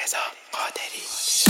علیرضا قادری.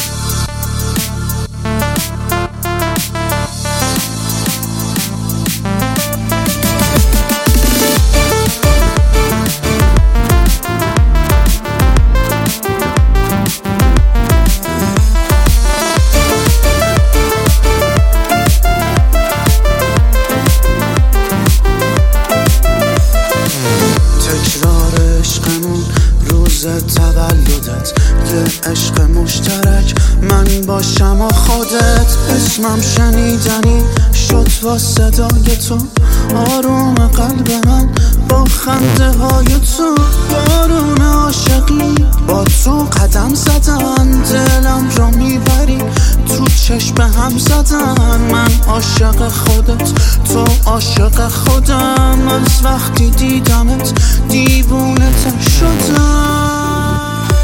تولدت یه عشق مشترک من باشم و خودت، اسمم شنیدنی شد با صدای تو، آروم قلب من با خنده های تو، بارون عاشقی با تو قدم زدن، دلم رو میبری تو چشم هم زدن، من عاشق خودت تو عاشق خودم، از وقتی دیدمت دیوونت شدم،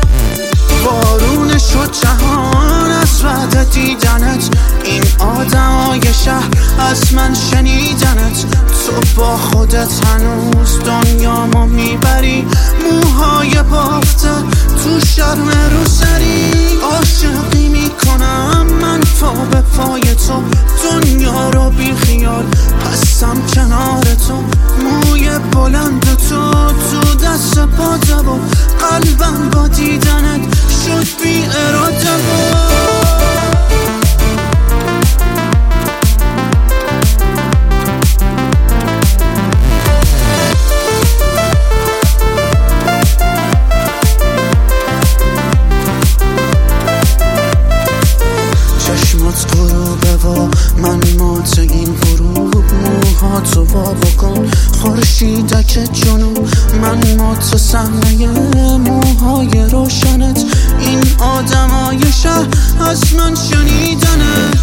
بارون شد جهان از بعد دیدنت، این آدمای شهر از من شنیدنت، تو با خودت هنوز دنیامو میبری، موهای بافته تو شرم رو سری، عاشقی میکنم من پا به پای تو، دنیا رو بی خیال هستم کنار تو، موی بلند تو تو دست پاته و قلبم با دیدنت شد بی اراده چشمات غروبه و من مات این غروب، موهاتو واوا کن خورشیدک جنوب، من مات صحنه موهای روشنت، این آدمای شهر از من شنیدنت،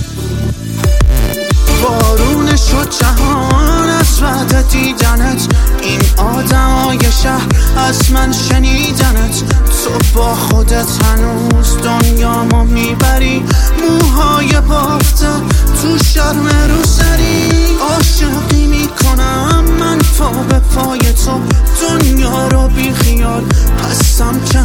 بارون شد جهان از بعد دیدنت، این آدمای شهر از من شنیدنت، تو با خودت هنوز دنیامو میبری، موهای بافته تو شرم رو سری، عاشقی میکنم من پا به پای تو، دنیا رو بی خیال هستم